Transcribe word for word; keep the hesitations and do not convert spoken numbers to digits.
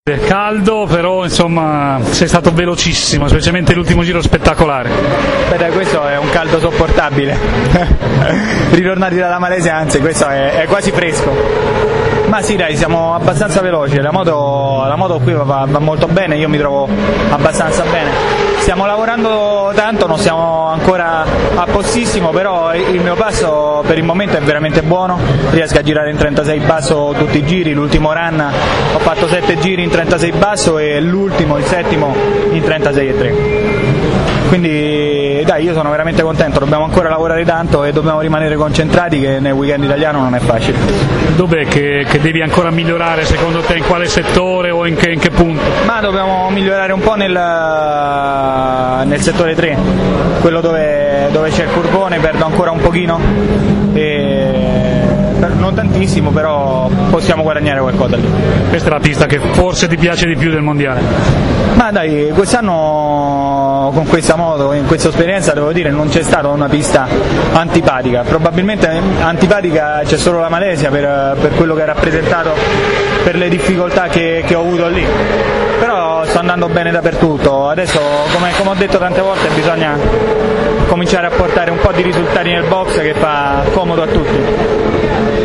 Caldo, però insomma sei stato velocissimo, specialmente l'ultimo giro spettacolare. Beh dai, questo è un caldo sopportabile. Ritornati dalla Malesia, anzi questo è, è quasi fresco. Ma sì dai, siamo abbastanza veloci, la moto, la moto qui va, va molto bene, io mi trovo abbastanza bene. Stiamo lavorando tanto, non siamo ancora a postissimo, però il mio passo per il momento è veramente buono, riesco a girare in trentasei basso tutti i giri, l'ultimo run ho fatto sette giri in trentasei basso e l'ultimo, il settimo, in trentasei e tre. Quindi dai, io sono veramente contento, dobbiamo ancora lavorare tanto e dobbiamo rimanere concentrati, che nel weekend italiano non è facile. Dov'è che, che devi ancora migliorare secondo te, in quale settore o in che, in che punto? Ma dobbiamo migliorare un po' nel, nel settore tre, quello dove, dove c'è il curvone, perdo ancora un pochino, e non tantissimo, però possiamo guadagnare qualcosa lì. Questa è la pista che forse ti piace di più del mondiale? Ma dai, quest'anno con questa moto, in questa esperienza, devo dire, non c'è stata una pista antipatica, probabilmente antipatica c'è solo la Malesia per, per quello che ha rappresentato, per le difficoltà che, che ho avuto lì, però sto andando bene dappertutto. Adesso, come, come ho detto tante volte, bisogna cominciare a portare un po' di risultati nel box, che fa comodo a tutti.